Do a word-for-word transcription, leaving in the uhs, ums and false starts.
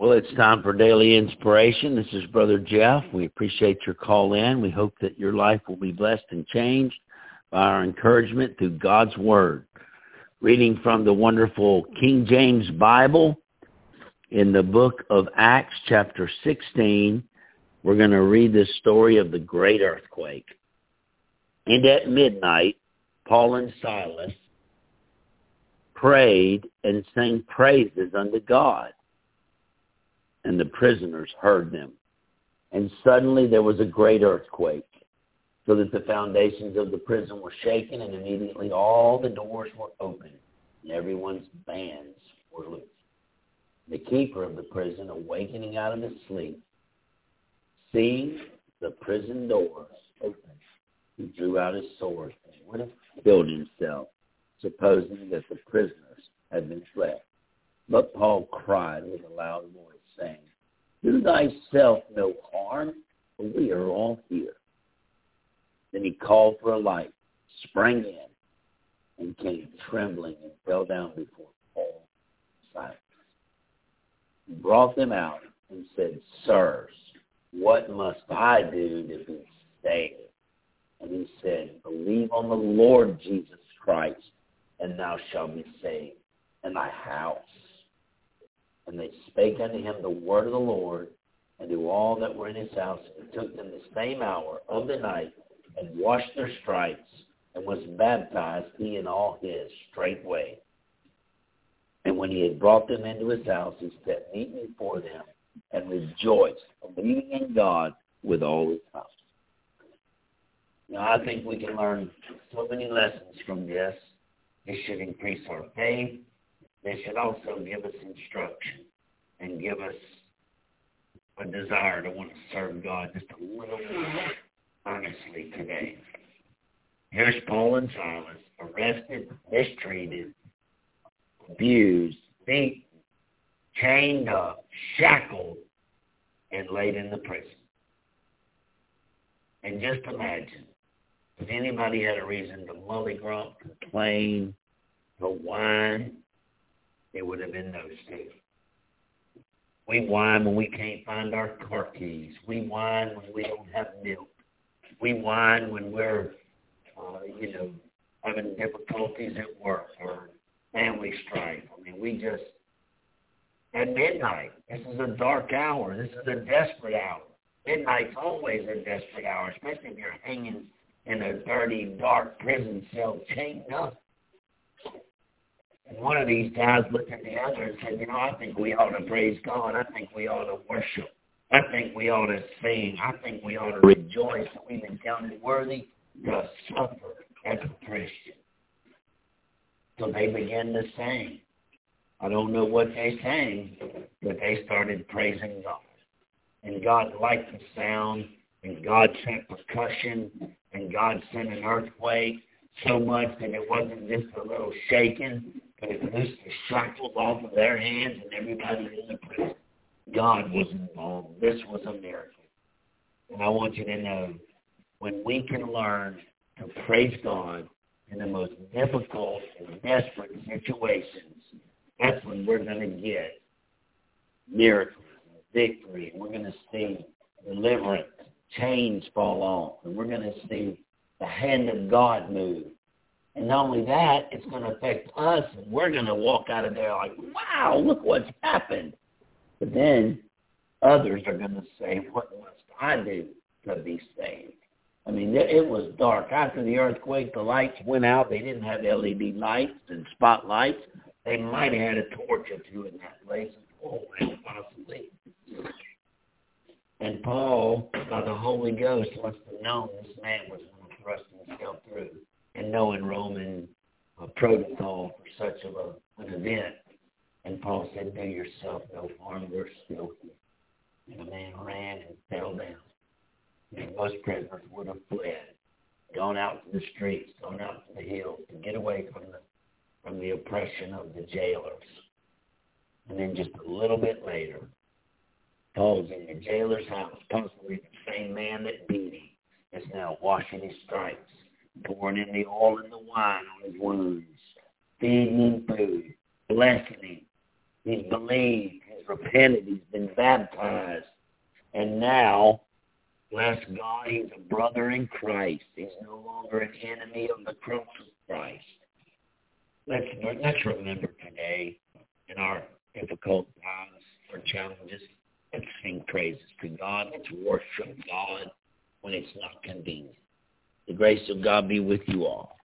Well, it's time for Daily Inspiration. This is Brother Jeff. We appreciate your call in. We hope that your life will be blessed and changed by our encouragement through God's Word. Reading from the wonderful King James Bible in the book of Acts, chapter sixteen, we're going to read the story of the great earthquake. And at midnight, Paul and Silas prayed and sang praises unto God. And the prisoners heard them. And suddenly there was a great earthquake, so that the foundations of the prison were shaken, and immediately all the doors were opened, and everyone's bands were loosed. The keeper of the prison, awakening out of his sleep, seeing the prison doors open, he drew out his sword and would have killed himself, supposing that the prisoners had been fled. But Paul cried with a loud voice, saying, Do thyself no harm, for we are all here. Then he called for a light, sprang in, and came trembling and fell down before Paul and Silas. He brought them out and said, Sirs, what must I do to be saved? And he said, Believe on the Lord Jesus Christ, and thou shalt be saved, and thy house. And they spake unto him the word of the Lord, and to all that were in his house. And he took them the same hour of the night, and washed their stripes, and was baptized, he and all his, straightway. And when he had brought them into his house, he set meat before them, and rejoiced, believing in God with all his house. Now, I think we can learn so many lessons from this. It should increase our faith. They should also give us instruction and give us a desire to want to serve God just a little more earnestly today. Here's Paul and Silas, arrested, mistreated, abused, beaten, chained up, shackled, and laid in the prison. And just imagine, if anybody had a reason to mully-grump, complain, to whine, it would have been those two. We whine when we can't find our car keys. We whine when we don't have milk. We whine when we're, uh, you know, having difficulties at work or family strife. I mean, we just, at midnight, this is a dark hour. This is a desperate hour. Midnight's always a desperate hour, especially if you're hanging in a dirty, dark prison cell chained up. And one of these guys looked at the other and said, you know, I think we ought to praise God. I think we ought to worship. I think we ought to sing. I think we ought to rejoice that we've been counted worthy to suffer as a Christian. So they began to sing. I don't know what they sang, but they started praising God. And God liked the sound, and God sent percussion, and God sent an earthquake so much that it wasn't just a little shaking, but it loosed the shackles off of their hands and everybody in the prison. God was involved. This was a miracle. And I want you to know, when we can learn to praise God in the most difficult and desperate situations, that's when we're going to get miracles, victory, and we're going to see deliverance, chains fall off, and we're going to see the hand of God move. And not only that, it's going to affect us, and we're going to walk out of there like, wow, look what's happened. But then others are going to say, what must I do to be saved? I mean, it was dark. After the earthquake, the lights went out. They didn't have L E D lights and spotlights. They might have had a torch or two in that place. Oh, possibly. And Paul, by the Holy Ghost, must have known this man was going to thrust himself through, and knowing Roman uh, protocol for such of a, an event. And Paul said, do yourself no harm, we're still here. And the man ran and fell down. And most prisoners would have fled, gone out to the streets, gone out to the hills to get away from the from the oppression of the jailers. And then just a little bit later, Paul's in the jailer's house, possibly the same man that beat him is now washing his stripes, pouring in the oil and the wine on his wounds, feeding him food, blessing him. He's believed his repented. He's been baptized. And now, bless God, he's a brother in Christ. He's no longer an enemy of the cross of Christ. Let's, let's remember today, in our difficult times or challenges, let's sing praises to God. Let's worship God when it's not convenient. The grace of God be with you all.